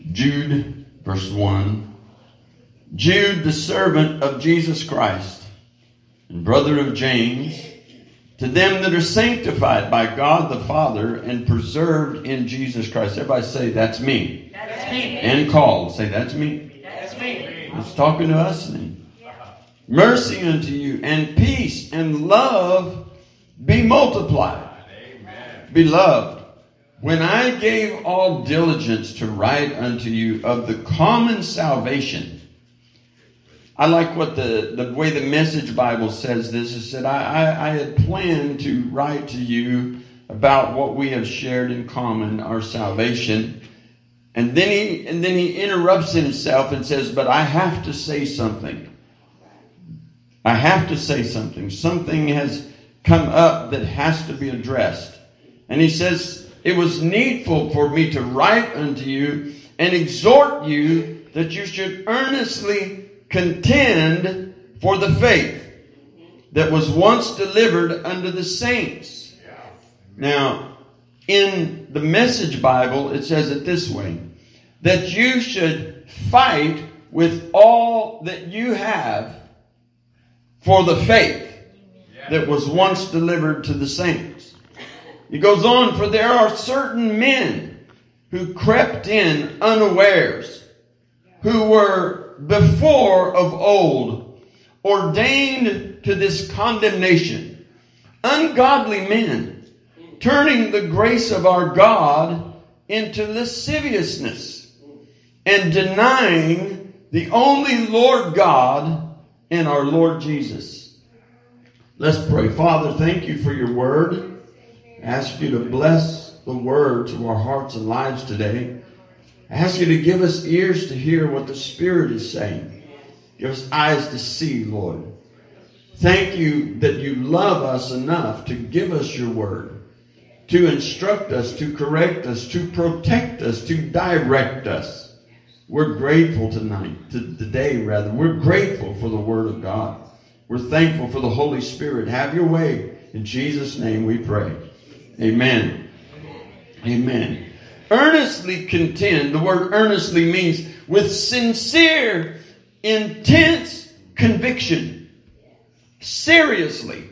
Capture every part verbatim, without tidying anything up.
Jude, verse one. Jude, the servant of Jesus Christ, and brother of James, to them that are sanctified by God the Father and preserved in Jesus Christ. Everybody say, that's me. That's me. And called. Say, that's me. That's me. It's talking to us. Mercy unto you, and peace and love be multiplied. Amen. Beloved, when I gave all diligence to write unto you of the common salvation, I like what the, the way the Message Bible says this. It said, I, I, I had planned to write to you about what we have shared in common, our salvation. And then he and then he interrupts himself and says, but I have to say something. I have to say something. Something has come up that has to be addressed. And he says, it was needful for me to write unto you and exhort you that you should earnestly contend for the faith that was once delivered unto the saints. Now, in the Message Bible, it says it this way, that you should fight with all that you have for the faith that was once delivered to the saints. He goes on, for there are certain men who crept in unawares, who were before of old ordained to this condemnation, ungodly men, turning the grace of our God into lasciviousness, and denying the only Lord God and our Lord Jesus. Let's pray. Father, thank you for your word. I ask you to bless the word to our hearts and lives today. I ask you to give us ears to hear what the Spirit is saying. Give us eyes to see, Lord. Thank you that you love us enough to give us your word, to instruct us, to correct us, to protect us, to direct us. We're grateful tonight, to today rather. We're grateful for the Word of God. We're thankful for the Holy Spirit. Have your way. In Jesus' name we pray. Amen. Amen. Earnestly contend. The word earnestly means with sincere, intense conviction. Seriously.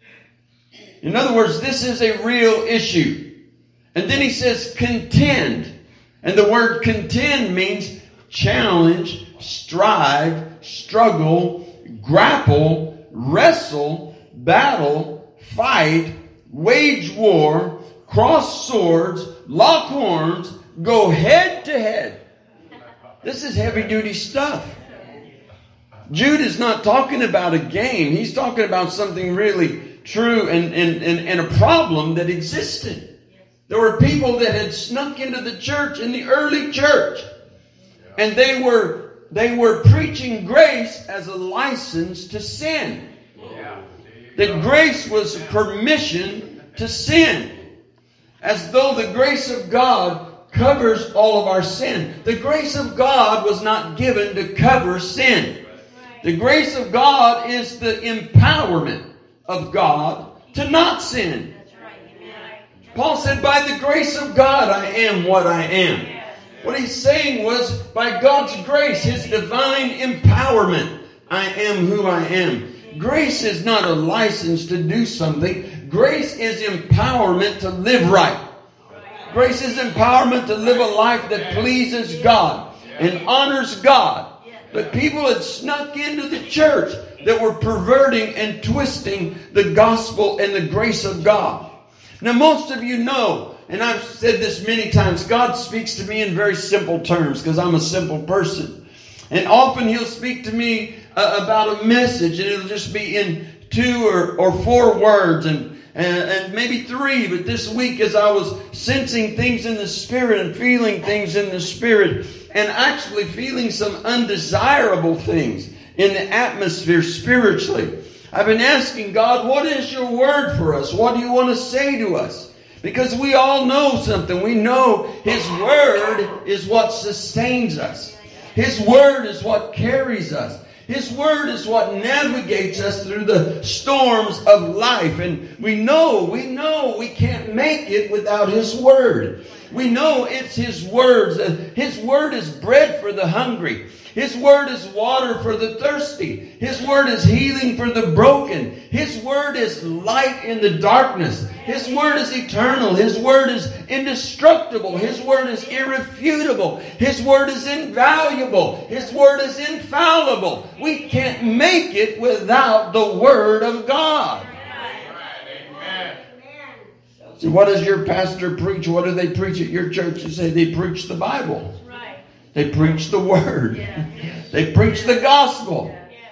In other words, this is a real issue. And then he says contend. And the word contend means challenge, strive, struggle, grapple, wrestle, battle, fight, wage war, cross swords, lock horns, go head to head. This is heavy duty stuff. Jude is not talking about a game. He's talking about something really true and, and, and, and a problem that existed. There were people that had snuck into the church, in the early church. And they were they were preaching grace as a license to sin. That grace was permission to sin. As though the grace of God covers all of our sin. The grace of God was not given to cover sin. The grace of God is the empowerment of God to not sin. Paul said, by the grace of God I am what I am. What he's saying was, by God's grace, His divine empowerment, I am who I am. Grace is not a license to do something. Grace is empowerment to live right. Grace is empowerment to live a life that pleases God and honors God. But people had snuck into the church that were perverting and twisting the gospel and the grace of God. Now, most of you know, and I've said this many times, God speaks to me in very simple terms because I'm a simple person. And often He'll speak to me uh, about a message, and it'll just be in two or, or four words and, and, and maybe three. But this week, as I was sensing things in the Spirit and feeling things in the Spirit and actually feeling some undesirable things in the atmosphere spiritually, I've been asking God, what is your word for us? What do you want to say to us? Because we all know something. We know His word is what sustains us. His word is what carries us. His word is what navigates us through the storms of life. And we know, we know we can't make it without His word. We know it's His words. His word is bread for the hungry. His word is water for the thirsty. His word is healing for the broken. His word is light in the darkness. His word is eternal. His word is indestructible. His word is irrefutable. His word is invaluable. His word is infallible. We can't make it without the word of God. So what does your pastor preach? What do they preach at your church? You say they preach the Bible. They preach the word. Yeah. They preach the gospel.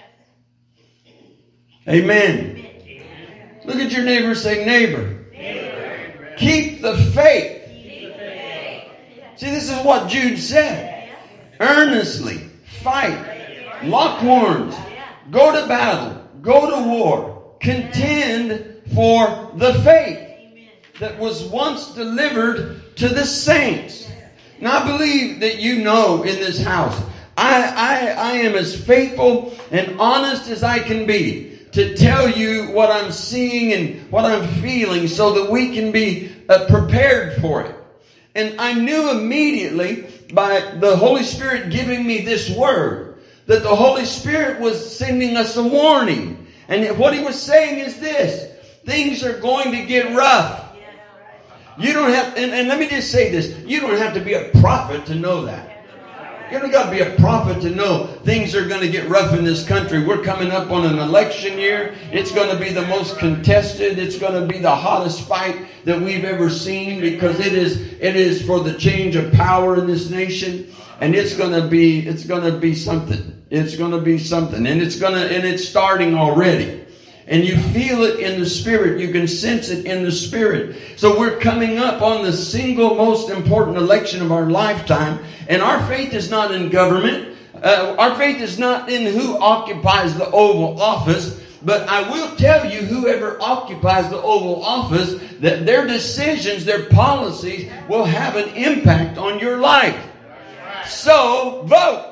Yeah. Amen. Amen. Look at your neighbor, say, neighbor. neighbor. Keep the faith. Keep the faith. See, this is what Jude said. Yeah. Earnestly fight. Lock horns. Go to battle. Go to war. Contend for the faith that was once delivered to the saints. Now, I believe that you know in this house, I, I, I am as faithful and honest as I can be to tell you what I'm seeing and what I'm feeling so that we can be uh, prepared for it. And I knew immediately by the Holy Spirit giving me this word that the Holy Spirit was sending us a warning. And what He was saying is this: things are going to get rough. You don't have, and, and let me just say this, you don't have to be a prophet to know that. You don't got to be a prophet to know things are going to get rough in this country. We're coming up on an election year. It's going to be the most contested. It's going to be the hottest fight that we've ever seen, because it is it is for the change of power in this nation. And it's going to be it's going to be something. It's going to be something, and it's going to and it's starting already. And you feel it in the Spirit. You can sense it in the Spirit. So we're coming up on the single most important election of our lifetime. And our faith is not in government. Uh, our faith is not in who occupies the Oval Office. But I will tell you, whoever occupies the Oval Office, that their decisions, their policies will have an impact on your life. So vote.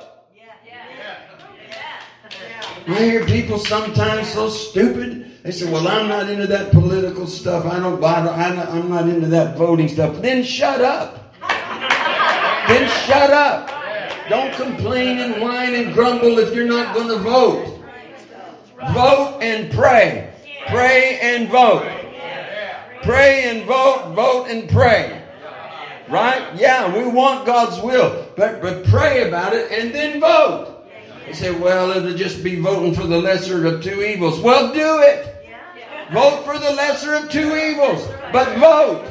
I hear people sometimes so stupid. They say, well, I'm not into that political stuff. I don't, I don't, I'm not into that voting stuff. Then shut up. Then shut up. Don't complain and whine and grumble if you're not going to vote. Vote and pray. Pray and vote. Pray and vote. Vote and pray. Right? Yeah, we want God's will. But, but pray about it and then vote. They say, well, it'll just be voting for the lesser of two evils. Well, do it. Vote for the lesser of two evils. But vote.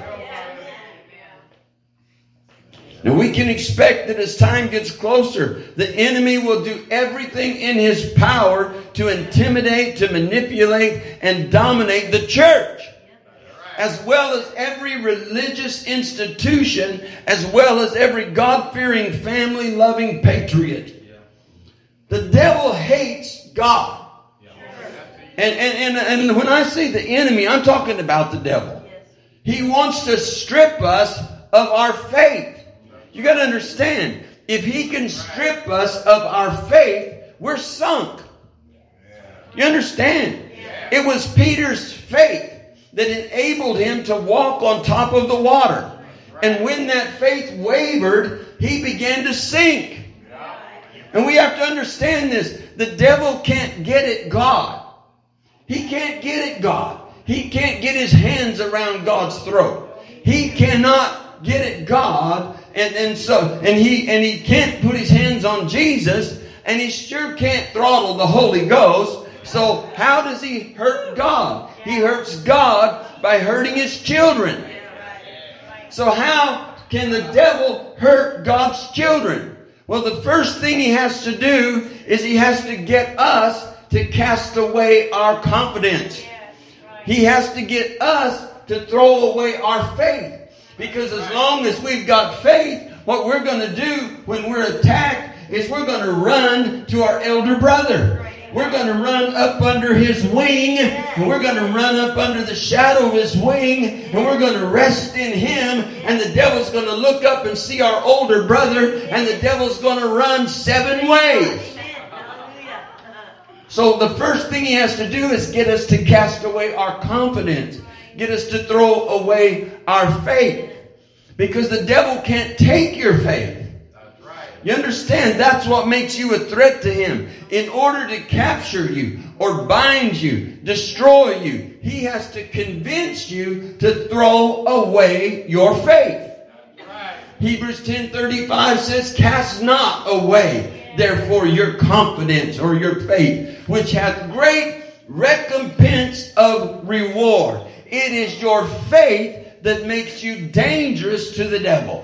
Now, we can expect that as time gets closer, the enemy will do everything in his power to intimidate, to manipulate, and dominate the church, as well as every religious institution, as well as every God-fearing, family-loving patriot. The devil hates God. And, and, and, and when I say the enemy, I'm talking about the devil. He wants to strip us of our faith. You got to understand, if he can strip us of our faith, we're sunk. You understand? It was Peter's faith that enabled him to walk on top of the water. And when that faith wavered, he began to sink. And we have to understand this. The devil can't get at God. He can't get at God. He can't get his hands around God's throat. He cannot get at God. And, and so, and he, and he can't put his hands on Jesus. And he sure can't throttle the Holy Ghost. So how does he hurt God? He hurts God by hurting his children. So how can the devil hurt God's children? Well, the first thing he has to do is he has to get us to cast away our confidence. He has to get us to throw away our faith. Because as long as we've got faith, what we're going to do when we're attacked is we're going to run to our elder brother. We're going to run up under his wing, and we're going to run up under the shadow of his wing, and we're going to rest in him, and the devil's going to look up and see our older brother, and the devil's going to run seven ways. So the first thing he has to do is get us to cast away our confidence, get us to throw away our faith. Because the devil can't take your faith. You understand? That's what makes you a threat to him. In order to capture you or bind you, destroy you, he has to convince you to throw away your faith. Hebrews ten thirty-five says, cast not away, therefore, your confidence or your faith, which hath great recompense of reward. It is your faith that makes you dangerous to the devil.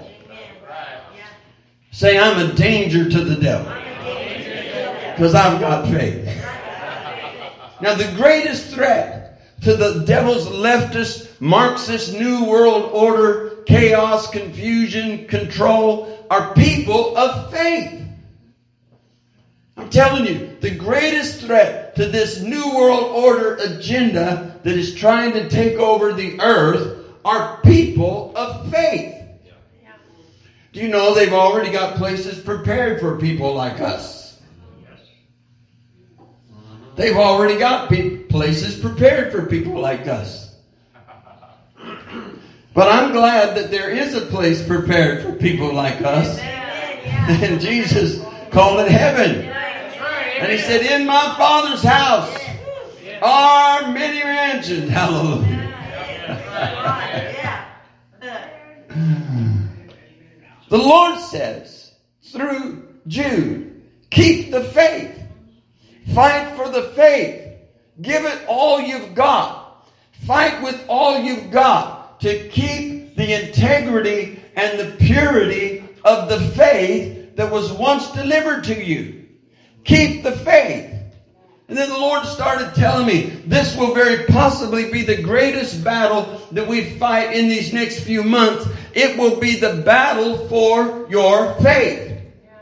Say, I'm a danger to the devil. Because I've got faith. Now, the greatest threat to the devil's leftist, Marxist, New World Order, chaos, confusion, control are people of faith. I'm telling you, the greatest threat to this New World Order agenda that is trying to take over the earth are people of faith. Do you know they've already got places prepared for people like us? They've already got pe- places prepared for people like us. But I'm glad that there is a place prepared for people like us. And Jesus called it heaven. And he said, in my Father's house are many mansions. Hallelujah. The Lord says through Jude, keep the faith. Fight for the faith. Give it all you've got. Fight with all you've got to keep the integrity and the purity of the faith that was once delivered to you. Keep the faith. And then the Lord started telling me this will very possibly be the greatest battle that we fight in these next few months. It will be the battle for your faith.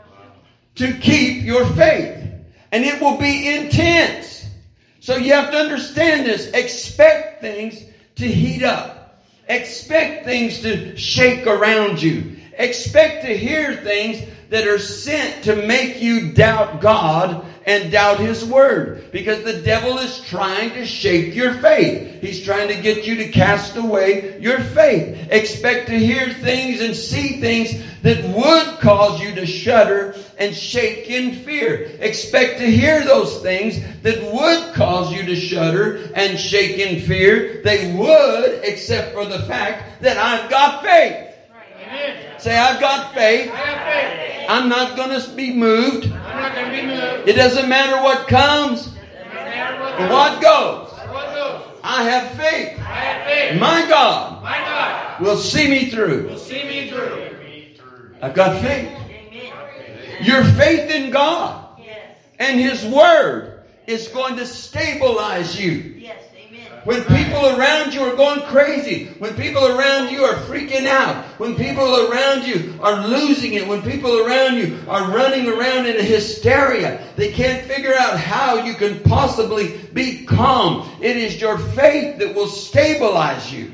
To keep your faith. And it will be intense. So you have to understand this. Expect things to heat up. Expect things to shake around you. Expect to hear things that are sent to make you doubt God and doubt His Word. Because the devil is trying to shake your faith. He's trying to get you to cast away your faith. Expect to hear things and see things that would cause you to shudder and shake in fear. Expect to hear those things that would cause you to shudder and shake in fear. They would, except for the fact that I've got faith. Amen. Say, I've got faith. I have faith. I'm not going to be moved. I'm not going to be moved. It doesn't matter what comes. Matter what, comes. What goes. What goes. I have faith. I have faith. My God. My God will see me through. Will see me through. I've got faith. Amen. Your faith in God yes. and His Word is going to stabilize you. Yes. When people around you are going crazy, when people around you are freaking out, when people around you are losing it, when people around you are running around in a hysteria, they can't figure out how you can possibly be calm. It is your faith that will stabilize you.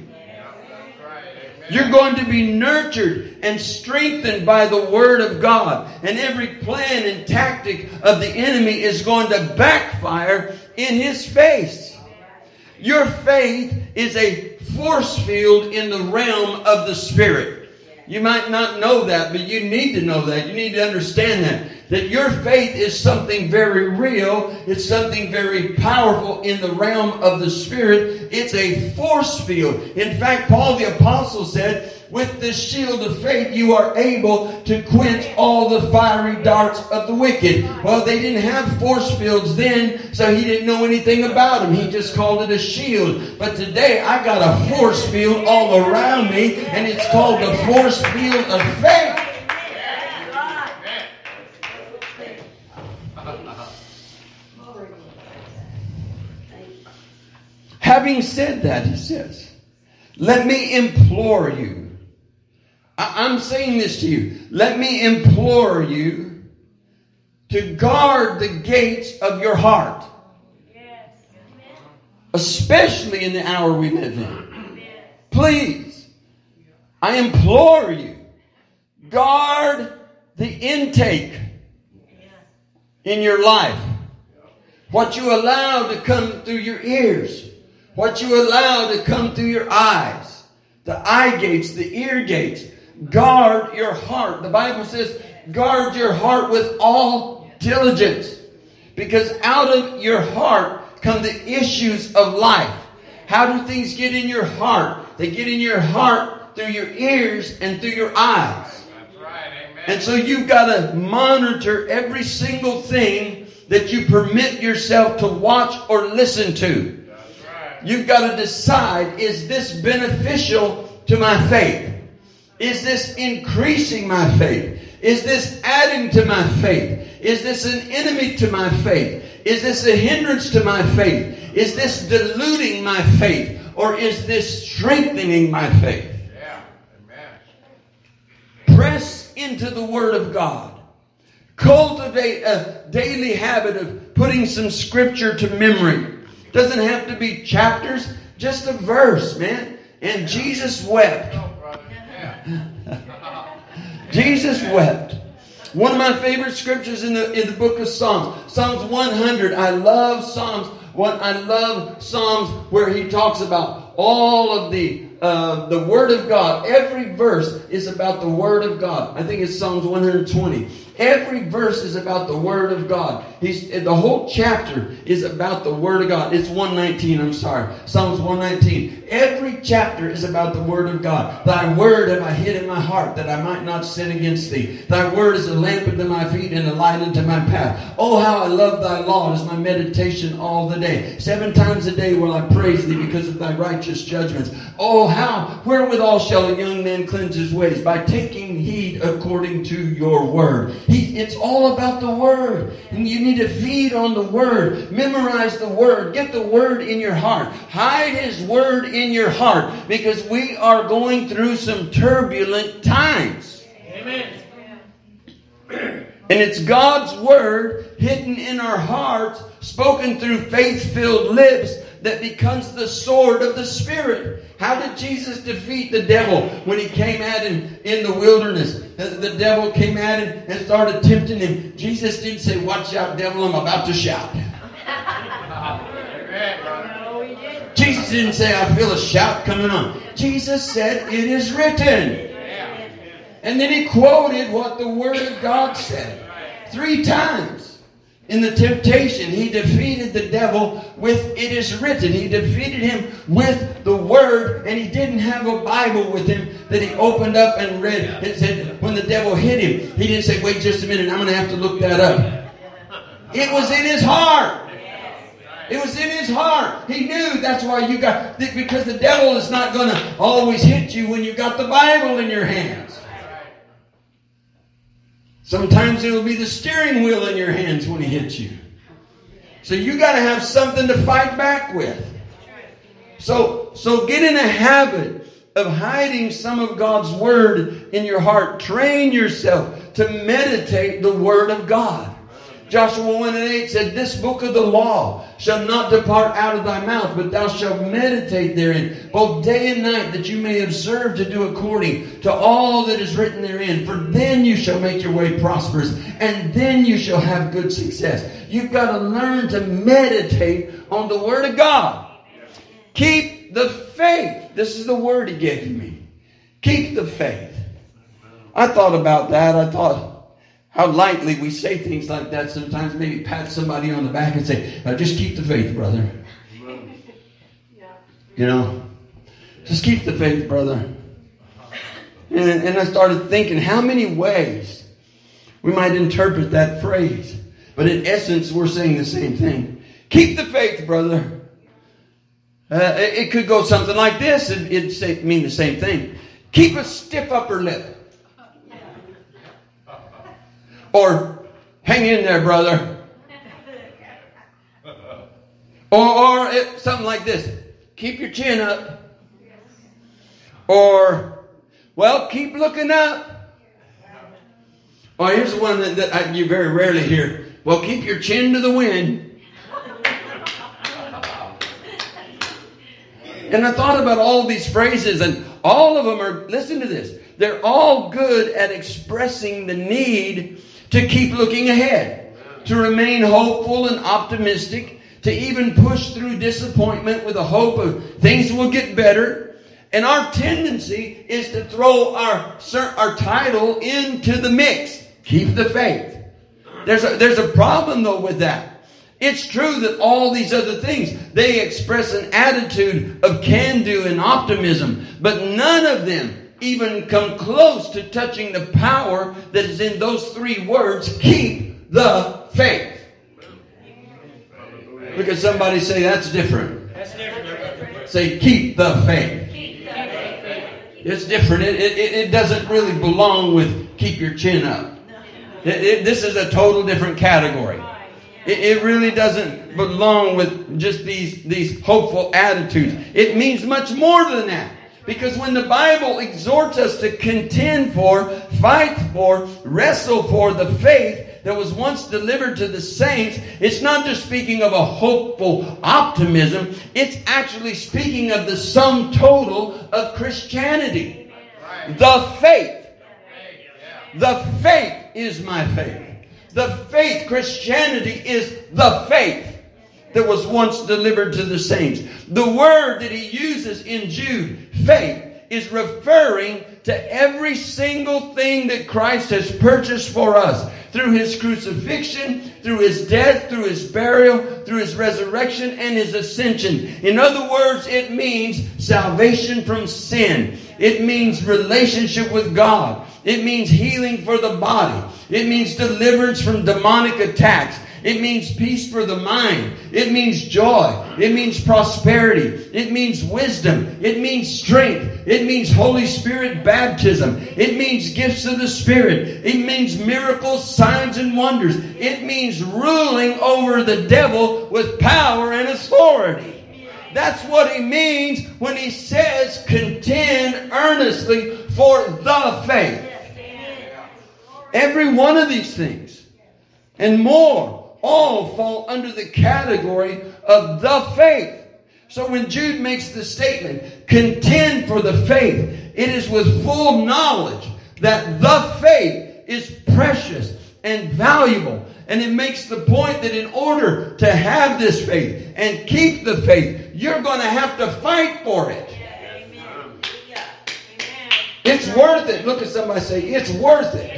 You're going to be nurtured and strengthened by the Word of God. And every plan and tactic of the enemy is going to backfire in his face. Your faith is a force field in the realm of the Spirit. You might not know that, but you need to know that. You need to understand that. That your faith is something very real. It's something very powerful in the realm of the Spirit. It's a force field. In fact, Paul the Apostle said, with this shield of faith, you are able to quench all the fiery darts of the wicked. Well, they didn't have force fields then, so he didn't know anything about them. He just called it a shield. But today, I got a force field all around me, and it's called the force field of faith. Having said that, he says, let me implore you. I'm saying this to you. Let me implore you to guard the gates of your heart. Especially in the hour we live in. Please, I implore you, guard the intake in your life. What you allow to come through your ears. What you allow to come through your eyes. The eye gates, the ear gates. guard your heart. The Bible says, guard your heart with all diligence. Because out of your heart come the issues of life. How do things get in your heart? They get in your heart through your ears and through your eyes. That's right, amen. And so you've got to monitor every single thing that you permit yourself to watch or listen to. That's right. You've got to decide, is this beneficial to my faith? Is this increasing my faith? Is this adding to my faith? Is this an enemy to my faith? Is this a hindrance to my faith? Is this diluting my faith? Or is this strengthening my faith? Yeah. Amen. Press into the Word of God. Cultivate a daily habit of putting some scripture to memory. Doesn't have to be chapters, just a verse, man. And Jesus wept. Jesus wept. One of my favorite scriptures in the in the book of Psalms, Psalms one hundred. I love Psalms. What I love Psalms where he talks about all of the uh, the Word of God. Every verse is about the Word of God. I think it's Psalms one hundred twenty. Every verse is about the Word of God. He's, the whole chapter is about the Word of God. It's one nineteen, I'm sorry. Psalms one nineteen. Every chapter is about the Word of God. Thy Word have I hid in my heart, that I might not sin against thee. Thy Word is a lamp unto my feet and a light unto my path. Oh, how I love thy law. It is my meditation all the day. Seven times a day will I praise thee because of thy righteous judgments. Oh, how, wherewithal shall a young man cleanse his ways? By taking heed according to your word. He, it's all about the Word. And you need to feed on the Word. Memorize the Word. Get the Word in your heart. Hide His Word in your heart. Because we are going through some turbulent times. Amen. And it's God's Word hidden in our hearts, spoken through faith-filled lips, that becomes the sword of the Spirit. How did Jesus defeat the devil when he came at him in the wilderness? The devil came at him and started tempting him. Jesus didn't say, watch out, devil, I'm about to shout. Jesus didn't say, I feel a shout coming on. Jesus said, it is written. And then he quoted what the Word of God said. Three times. In the temptation, he defeated the devil with it is written. He defeated him with the Word, and he didn't have a Bible with him that he opened up and read. It said when the devil hit him, he didn't say, wait just a minute, I'm going to have to look that up. It was in his heart. It was in his heart. He knew that's why you got, because the devil is not going to always hit you when you got the Bible in your hands. Sometimes it will be the steering wheel in your hands when he hits you. So you got to have something to fight back with. So, so get in a habit of hiding some of God's Word in your heart. Train yourself to meditate the Word of God. Joshua one and eight said, this book of the law shall not depart out of thy mouth, but thou shalt meditate therein, both day and night, that you may observe to do according to all that is written therein. For then you shall make your way prosperous, and then you shall have good success. You've got to learn to meditate on the Word of God. Keep the faith. This is the word he gave me. Keep the faith. I thought about that. I thought, how lightly we say things like that sometimes. Maybe pat somebody on the back and say, now just keep the faith, brother. You know, just keep the faith, brother. And, and I started thinking how many ways we might interpret that phrase. But in essence, we're saying the same thing. Keep the faith, brother. Uh, it, it could go something like this. It, it'd say, mean the same thing. Keep a stiff upper lip. Or, hang in there, brother. Or, or it, something like this. Keep your chin up. Or, well, keep looking up. Or here's one that, that I, you very rarely hear. Well, keep your chin to the wind. And I thought about all these phrases, and all of them are, listen to this, they're all good at expressing the need to keep looking ahead, to remain hopeful and optimistic, to even push through disappointment with a hope of things will get better. And our tendency is to throw our, our title into the mix. Keep the faith. There's a, there's a problem though with that. It's true that all these other things, they express an attitude of can-do and optimism. But none of them even come close to touching the power that is in those three words. Keep the faith. Look at somebody, say, that's different. That's different. Say, keep the faith. It's different. It, it, it doesn't really belong with keep your chin up. It, it, this is a total different category. It, it really doesn't belong with just these, these hopeful attitudes. It means much more than that. Because when the Bible exhorts us to contend for, fight for, wrestle for the faith that was once delivered to the saints, it's not just speaking of a hopeful optimism. It's actually speaking of the sum total of Christianity. The faith. The faith is my faith. The faith, Christianity, is the faith that was once delivered to the saints. The word that he uses in Jude, faith, is referring to every single thing that Christ has purchased for us through his crucifixion, through his death, through his burial, through his resurrection, and his ascension. In other words, it means salvation from sin. It means relationship with God. It means healing for the body. It means deliverance from demonic attacks. It means peace for the mind. It means joy. It means prosperity. It means wisdom. It means strength. It means Holy Spirit baptism. It means gifts of the Spirit. It means miracles, signs, and wonders. It means ruling over the devil with power and authority. That's what he means when he says contend earnestly for the faith. Every one of these things and more all fall under the category of the faith. So when Jude makes the statement, contend for the faith, it is with full knowledge that the faith is precious and valuable. And it makes the point that in order to have this faith and keep the faith, you're going to have to fight for it. It's worth it. Look at somebody say, it's worth it.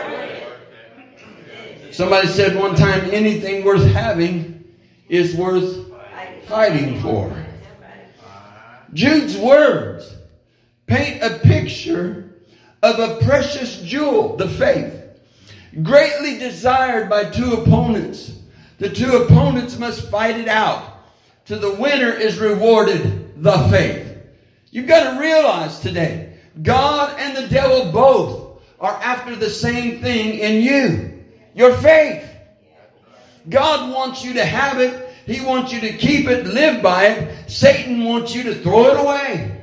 Somebody said one time, anything worth having is worth fighting for. Jude's words paint a picture of a precious jewel, the faith, greatly desired by two opponents. The two opponents must fight it out. To the winner is rewarded the faith. You've got to realize today, God and the devil both are after the same thing in you. Your faith. God wants you to have it. He wants you to keep it, live by it. Satan wants you to throw it away.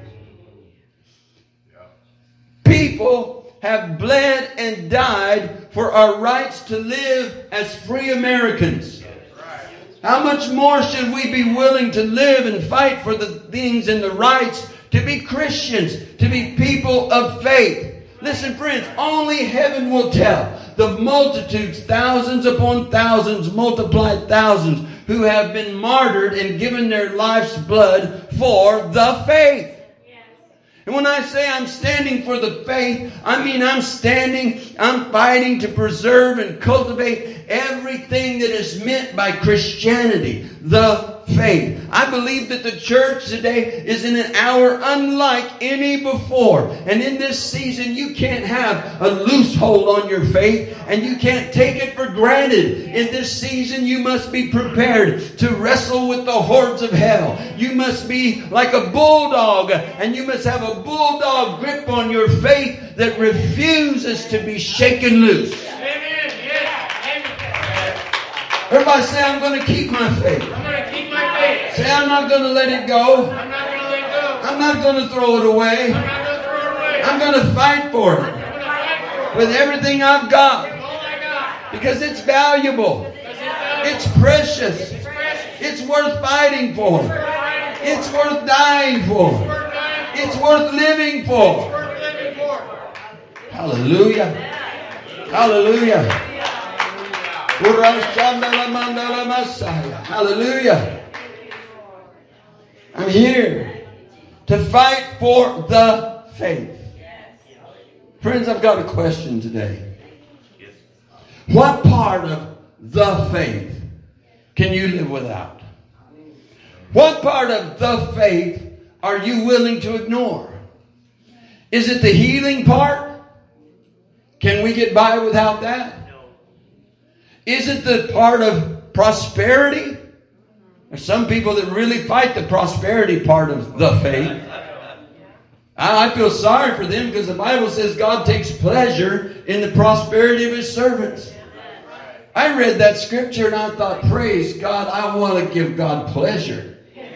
People have bled and died for our rights to live as free Americans. How much more should we be willing to live and fight for the things and the rights to be Christians, to be people of faith? Listen, friends, only heaven will tell. The multitudes, thousands upon thousands, multiplied thousands, who have been martyred and given their life's blood for the faith. And when I say I'm standing for the faith, I mean I'm standing, I'm fighting to preserve and cultivate everything that is meant by Christianity, the faith. I believe that the church today is in an hour unlike any before. And in this season, you can't have a loose hold on your faith, and you can't take it for granted. In this season, you must be prepared to wrestle with the hordes of hell. You must be like a bulldog, and you must have a bulldog grip on your faith that refuses to be shaken loose. Everybody say, I'm going to keep my faith. I'm going to keep my faith. Say, I'm not going to let it go. I'm not going to let it go. I'm not going to throw it away. I'm not going to throw it away. I'm going to fight for it I'm going to fight for it. with everything I've got, With all I got. because it's valuable. Because it's valuable. It's precious. It's precious. It's worth fighting for. It's worth fighting for. It's worth dying for. It's worth dying for. It's worth living It's for. worth living for. Hallelujah. Hallelujah. Hallelujah. I'm here to fight for the faith. Friends, I've got a question today. What part of the faith can you live without? What part of the faith are you willing to ignore? Is it the healing part? Can we get by without that? Is it the part of prosperity? There's some people that really fight the prosperity part of the faith. I feel sorry for them because the Bible says God takes pleasure in the prosperity of His servants. I read that scripture and I thought, praise God, I want to give God pleasure.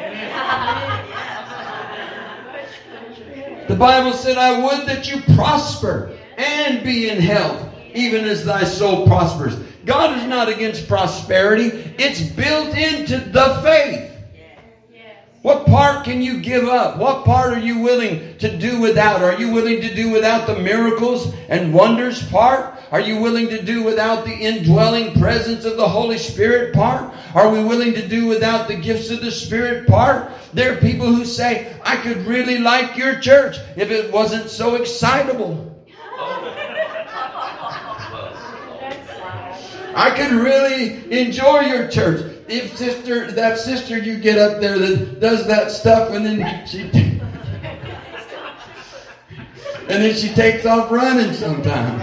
The Bible said, I would that you prosper and be in health, even as thy soul prospers. God is not against prosperity. It's built into the faith. What part can you give up? What part are you willing to do without? Are you willing to do without the miracles and wonders part? Are you willing to do without the indwelling presence of the Holy Spirit part? Are we willing to do without the gifts of the Spirit part? There are people who say, I could really like your church if it wasn't so excitable. I could really enjoy your church if sister, that sister you get up there that does that stuff and then she and then she takes off running sometime.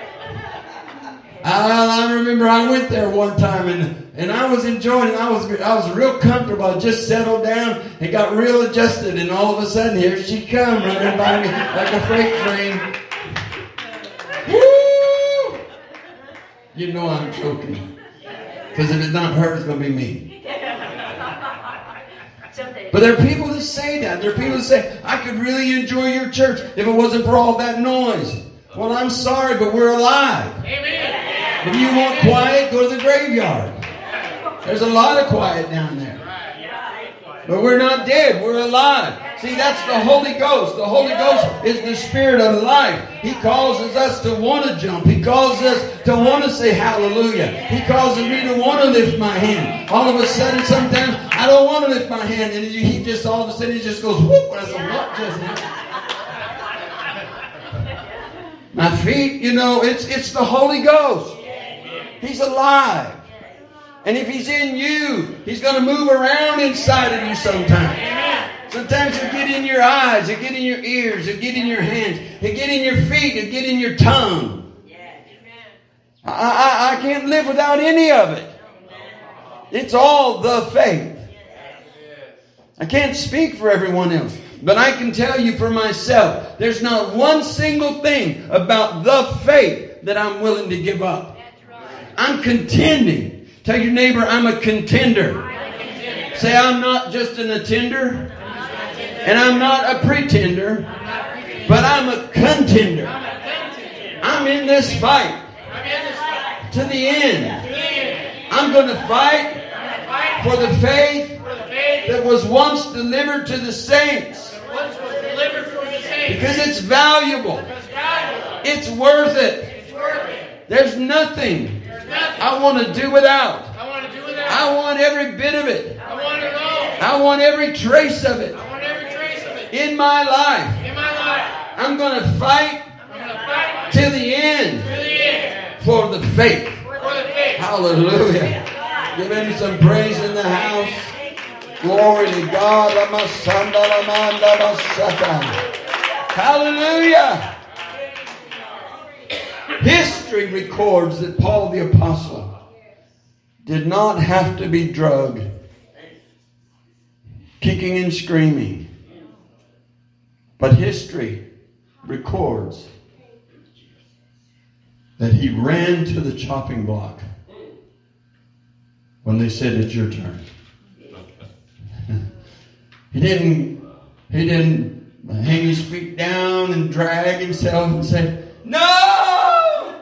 I, I remember I went there one time and, and I was enjoying it. I was I was real comfortable. I just settled down and got real adjusted, and all of a sudden here she come running by me like a freight train. Woo! You know I'm joking. Because if it's not her, it's going to be me. But there are people that say that. There are people that say, I could really enjoy your church if it wasn't for all that noise. Well, I'm sorry, but we're alive. Amen. If you want quiet, go to the graveyard. There's a lot of quiet down there. But we're not dead. We're alive. See, that's the Holy Ghost. The Holy Ghost is the Spirit of life. He causes us to want to jump. He causes us to want to say hallelujah. He causes me to want to lift my hand. All of a sudden, sometimes I don't want to lift my hand. And he just, all of a sudden, he just goes, whoop. And I said, what just happened? My feet, you know, it's, it's the Holy Ghost. He's alive. And if He's in you, He's going to move around inside of you sometimes. Sometimes He'll get in your eyes, He'll get in your ears, He'll get in your hands, He'll get in your feet, He'll get in your tongue. I, I, I can't live without any of it. It's all the faith. I can't speak for everyone else, but I can tell you for myself, there's not one single thing about the faith that I'm willing to give up. I'm contending. Tell your neighbor, I'm a contender. Say, I'm not just an attender. And I'm not a pretender. But I'm a contender. I'm in this fight. To the end. I'm going to fight for the faith that was once delivered to the saints. Because it's valuable. It's worth it. There's nothing I want to do without. I want to do without. I want every bit of it. I want it all. I want every trace of it. I want every trace of it. In my life. In my life. I'm going to fight. I'm going to fight. To the end. To the end. For the faith. For the faith. Hallelujah. Give Him some praise in the house. Glory to God. Hallelujah. History records that Paul the Apostle did not have to be drugged, kicking and screaming. But history records that he ran to the chopping block when they said, it's your turn. He didn't, he didn't hang his feet down and drag himself and say, no!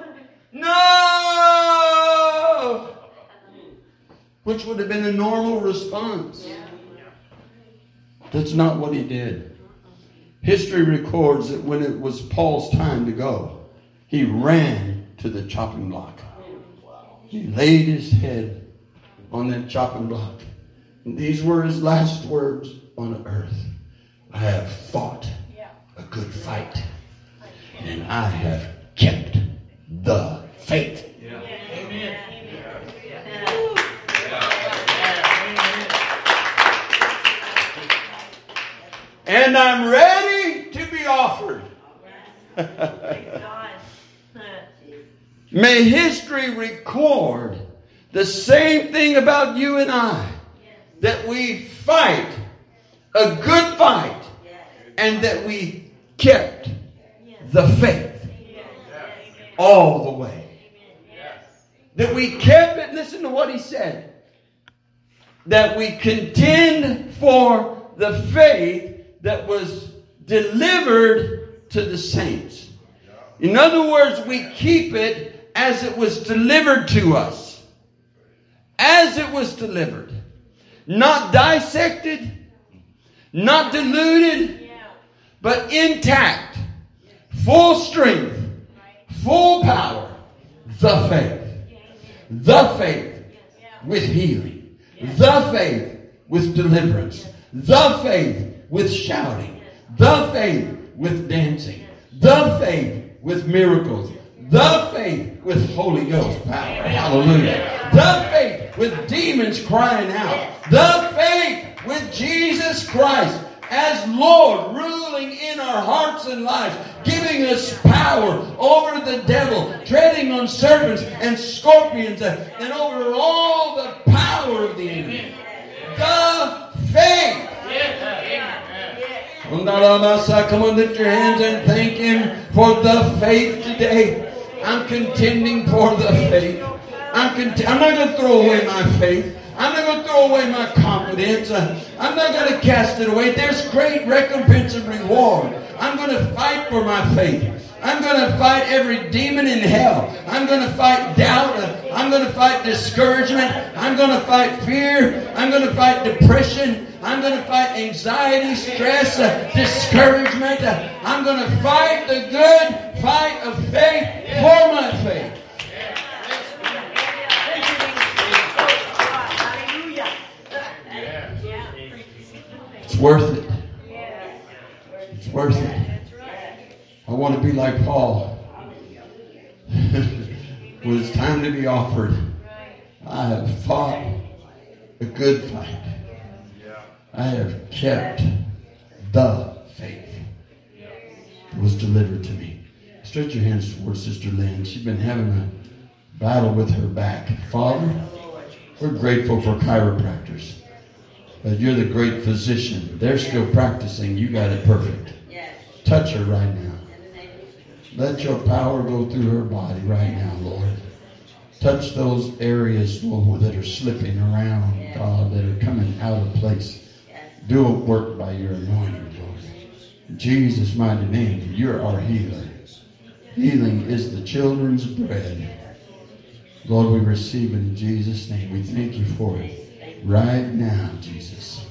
No! Which would have been a normal response. That's not what he did. History records that when it was Paul's time to go, he ran to the chopping block. He laid his head on that chopping block. And these were his last words on earth. I have fought a good fight, and I have kept the faith. Amen. And I'm ready to be offered. May history record the same thing about you and I. That we fight a good fight. And that we kept the faith all the way. That we kept it. Listen to what he said. That we contend for the faith that was delivered to the saints. In other words, we keep it as it was delivered to us. As it was delivered. Not dissected. Not diluted. But intact. Full strength. Full power. The faith. The faith with healing. The faith with deliverance. The faith with shouting. The faith with dancing. The faith with miracles. The faith with Holy Ghost power. Hallelujah. The faith with demons crying out. The faith with Jesus Christ as Lord, ruling in our hearts and lives, giving us power over the devil, treading on serpents and scorpions, and over all the power of the enemy. The faith. Come on, lift your hands and thank Him for the faith today. I'm contending for the faith. I'm, cont- I'm not going to throw away my faith. I'm not going to throw away my confidence. Uh, I'm not going to cast it away. There's great recompense and reward. I'm going to fight for my faith. I'm going to fight every demon in hell. I'm going to fight doubt. Uh, I'm going to fight discouragement. I'm going to fight fear. I'm going to fight depression. I'm going to fight anxiety, stress, uh, discouragement. Uh, I'm going to fight the good fight of faith for my faith. It's worth it. It's worth it. I want to be like Paul. When it's time to be offered, I have fought a good fight. I have kept the faith that was delivered to me. Stretch your hands towards Sister Lynn. She's been having a battle with her back. Father, we're grateful for chiropractors. But you're the great physician. They're still practicing. You got it perfect. Touch her right now. Let your power go through her body right now, Lord. Touch those areas, Lord, that are slipping around, God, that are coming out of place. Do a work by your anointing, Lord. In Jesus' mighty name, you're our healer. Healing is the children's bread. Lord, we receive it in Jesus' name. We thank you for it. Right now, Jesus.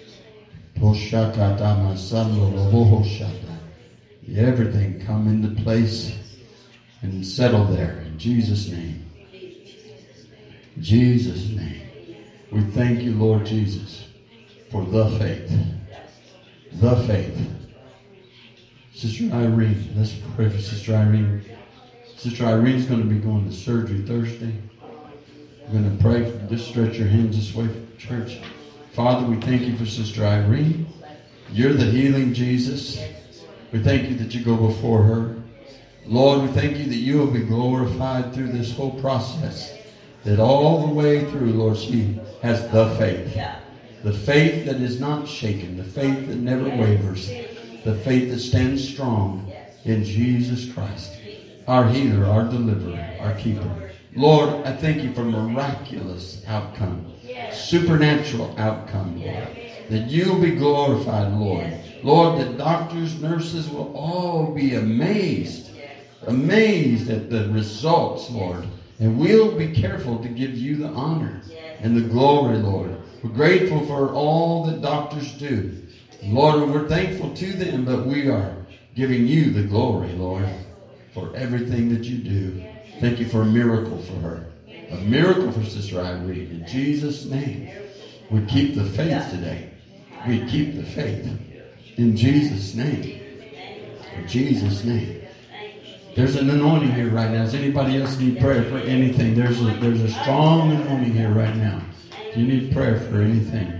Everything come into place and settle there in Jesus' name. In Jesus' name. We thank you, Lord Jesus, for the faith. The faith. Sister Irene, let's pray for Sister Irene. Sister Irene's going to be going to surgery Thursday. We're going to pray. Just stretch your hands this way, church. Father, we thank you for Sister Irene. You're the healing Jesus. We thank you that you go before her. Lord, we thank you that you will be glorified through this whole process. That all the way through, Lord, she has the faith. The faith that is not shaken. The faith that never wavers. The faith that stands strong in Jesus Christ. Our healer, our deliverer, our keeper. Lord, I thank you for miraculous outcome. Supernatural outcome, Lord. That you'll be glorified, Lord. Lord, that doctors, nurses will all be amazed. Amazed at the results, Lord. And we'll be careful to give you the honor and the glory, Lord. We're grateful for all that doctors do. Lord, we're thankful to them, but we are giving you the glory, Lord, for everything that you do. Thank you for a miracle for her. A miracle for Sister Irene. In Jesus' name, we keep the faith today. We keep the faith. In Jesus' name. In Jesus' name. There's an anointing here right now. Does anybody else need prayer for anything? There's a, there's a strong anointing here right now. If you need prayer for anything.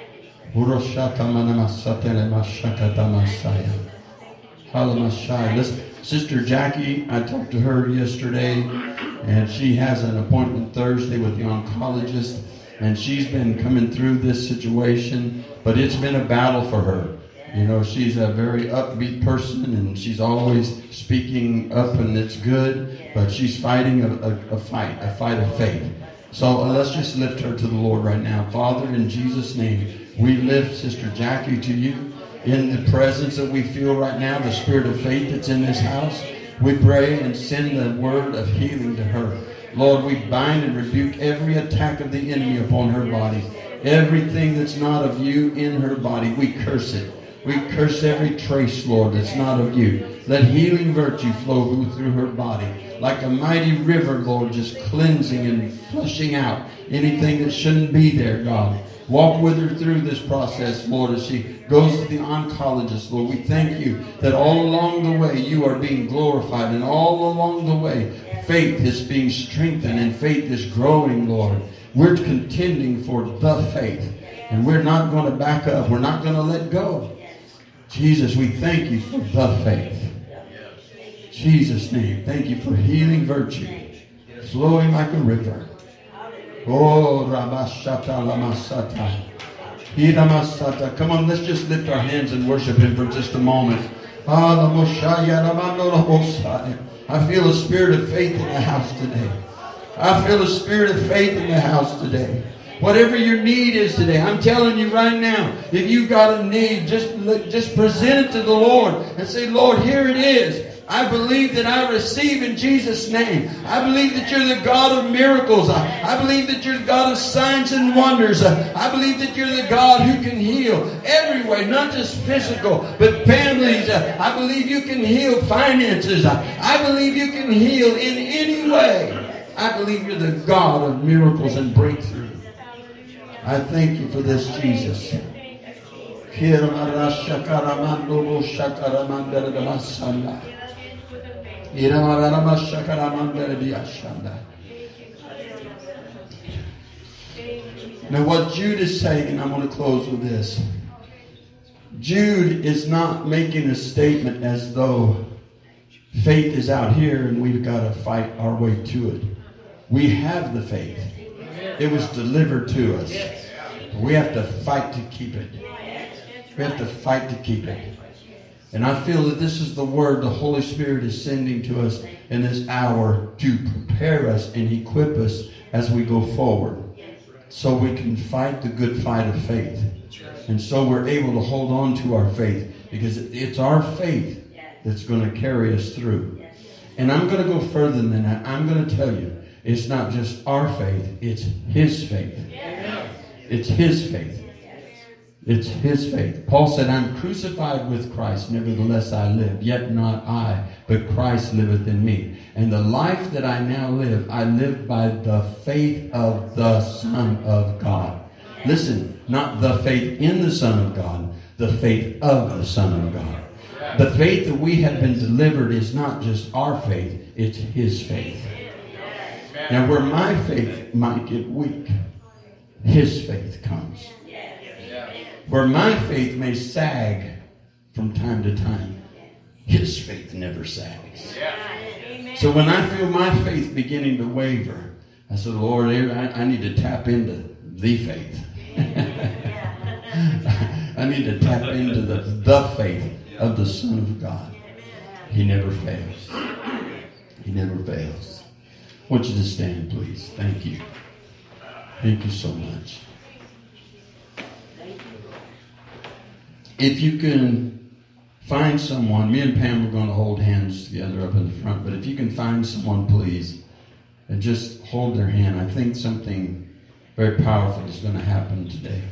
Listen, Sister Jackie, I talked to her yesterday, and she has an appointment Thursday with the oncologist, and she's been coming through this situation, but it's been a battle for her. You know, she's a very upbeat person, and she's always speaking up, and it's good, but she's fighting a, a, a fight, a fight of faith. So uh, let's just lift her to the Lord right now. Father, in Jesus' name, we lift Sister Jackie to you. In the presence that we feel right now, the spirit of faith that's in this house, we pray and send the word of healing to her. Lord, we bind and rebuke every attack of the enemy upon her body. Everything that's not of you in her body, we curse it. We curse every trace, Lord, that's not of you. Let healing virtue flow through her body like a mighty river, Lord, just cleansing and flushing out anything that shouldn't be there, God. Walk with her through this process, Lord, as she goes to the oncologist, Lord. We thank you that all along the way you are being glorified, and all along the way faith is being strengthened and faith is growing, Lord. We're contending for the faith, and we're not going to back up. We're not going to let go. Jesus, we thank you for the faith. In Jesus' name, thank you for healing virtue flowing like a river. Oh, Ramashata Lamasata. Hiramasata. Come on, let's just lift our hands and worship him for just a moment. I feel a spirit of faith in the house today. I feel a spirit of faith in the house today. Whatever your need is today, I'm telling you right now, if you got a need, just, just present it to the Lord and say, Lord, here it is. I believe that I receive in Jesus' name. I believe that you're the God of miracles. I, I believe that you're the God of signs and wonders. I, I believe that you're the God who can heal every way, not just physical, but families. I, I believe you can heal finances. I, I believe you can heal in any way. I believe you're the God of miracles and breakthrough. I thank you for this, Jesus. Now what Jude is saying, and I'm going to close with this. Jude is not making a statement as though faith is out here and we've got to fight our way to it. We have the faith. It was delivered to us. We have to fight to keep it. We have to fight to keep it. And I feel that this is the word the Holy Spirit is sending to us in this hour to prepare us and equip us as we go forward, so we can fight the good fight of faith. And so we're able to hold on to our faith, because it's our faith that's going to carry us through. And I'm going to go further than that. I'm going to tell you, it's not just our faith, it's His faith. It's His faith. It's His faith. Paul said, I'm crucified with Christ, nevertheless I live. Yet not I, but Christ liveth in me. And the life that I now live, I live by the faith of the Son of God. Listen, not the faith in the Son of God, the faith of the Son of God. The faith that we have been delivered is not just our faith, it's His faith. Now where my faith might get weak, His faith comes. Where my faith may sag from time to time, His faith never sags. So when I feel my faith beginning to waver, I said, Lord, I, I need to tap into the faith. I need to tap into the, the faith of the Son of God. He never fails. He never fails. I want you to stand, please. Thank you. Thank you so much. If you can find someone, me and Pam are going to hold hands together up in the front, but if you can find someone, please, and just hold their hand. I think something very powerful is going to happen today.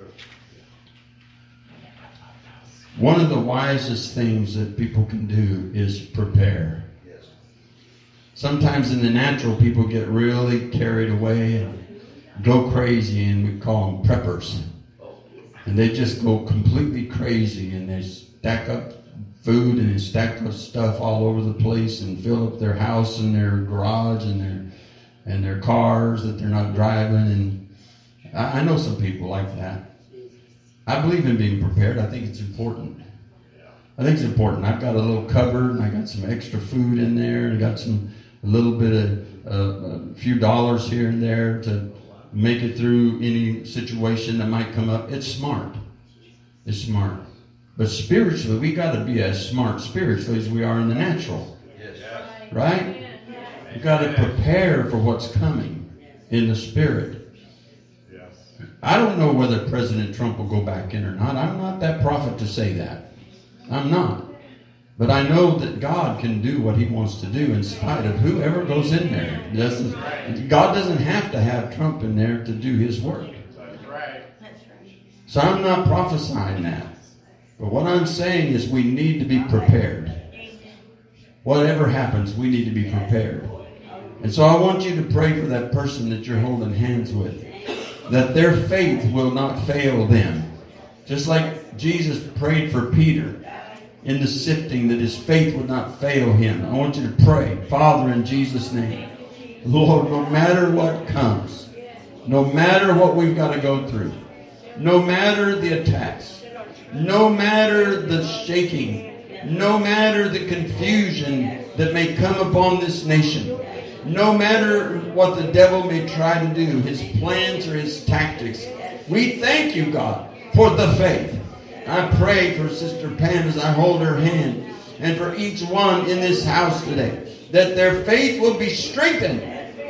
One of the wisest things that people can do is prepare. Sometimes in the natural, people get really carried away and go crazy, and we call them preppers. And they just go completely crazy, and they stack up food and they stack up stuff all over the place and fill up their house and their garage and their and their cars that they're not driving. And I, I know some people like that. I believe in being prepared. I think it's important. I think it's important. I've got a little cupboard and I got some extra food in there and I got some a little bit of uh, a few dollars here and there to make it through any situation that might come up. It's smart. It's smart. But spiritually, we got to be as smart spiritually as we are in the natural. Right? We've got to prepare for what's coming in the spirit. I don't know whether President Trump will go back in or not. I'm not that prophet to say that. I'm not. But I know that God can do what he wants to do in spite of whoever goes in there. Doesn't, God doesn't have to have Trump in there to do his work. So I'm not prophesying that. But what I'm saying is we need to be prepared. Whatever happens, we need to be prepared. And so I want you to pray for that person that you're holding hands with, that their faith will not fail them. Just like Jesus prayed for Peter in the sifting, that his faith would not fail him. I want you to pray, Father, in Jesus' name. Lord, no matter what comes, no matter what we've got to go through, no matter the attacks, no matter the shaking, no matter the confusion that may come upon this nation, no matter what the devil may try to do, his plans or his tactics, we thank you, God, for the faith. I pray for Sister Pam as I hold her hand, and for each one in this house today, that their faith will be strengthened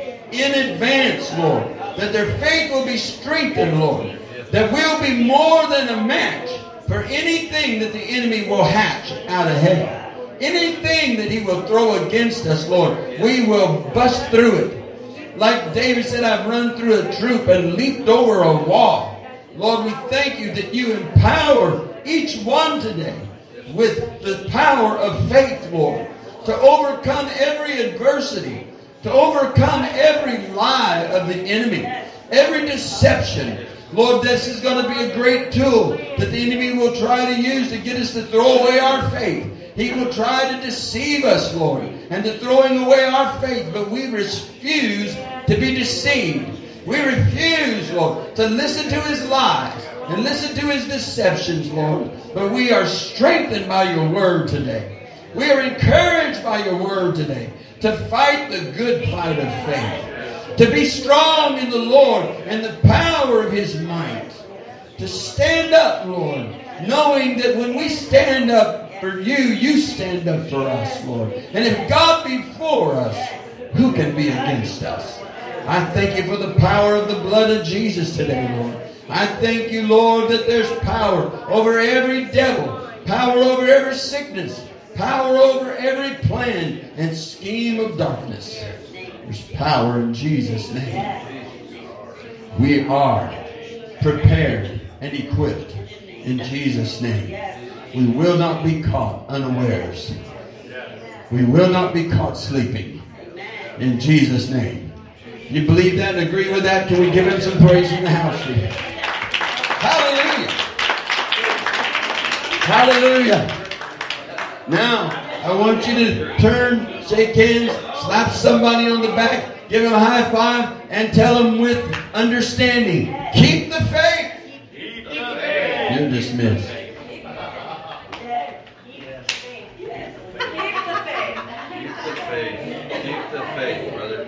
in advance, Lord. That their faith will be strengthened, Lord. That we'll be more than a match for anything that the enemy will hatch out of hell. Anything that he will throw against us, Lord, we will bust through it. Like David said, I've run through a troop and leaped over a wall. Lord, we thank you that you empower each one today with the power of faith, Lord, to overcome every adversity, to overcome every lie of the enemy, every deception. Lord, this is going to be a great tool that the enemy will try to use to get us to throw away our faith. He will try to deceive us, Lord, and to throwing away our faith, but we refuse to be deceived. We refuse, Lord, to listen to his lies and listen to his deceptions, Lord. But we are strengthened by your word today. We are encouraged by your word today to fight the good fight of faith, to be strong in the Lord and the power of his might, to stand up, Lord, knowing that when we stand up for you, you stand up for us, Lord. And if God be for us, who can be against us? I thank you for the power of the blood of Jesus today, Lord. I thank you, Lord, that there's power over every devil, power over every sickness, power over every plan and scheme of darkness. There's power in Jesus' name. We are prepared and equipped in Jesus' name. We will not be caught unawares. We will not be caught sleeping in Jesus' name. You believe that and agree with that? Can we give him some praise in the house here? Hallelujah. Hallelujah. Now, I want you to turn, shake hands, slap somebody on the back, give them a high five, and tell them with understanding, keep the faith. Keep the faith. You're dismissed. Keep the faith. Keep the faith, brother.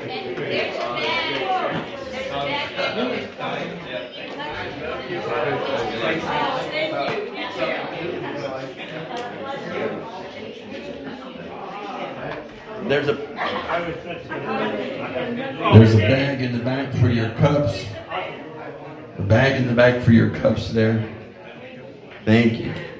There's a there's a bag in the back for your cups. A bag in the back for your cups there. Thank you.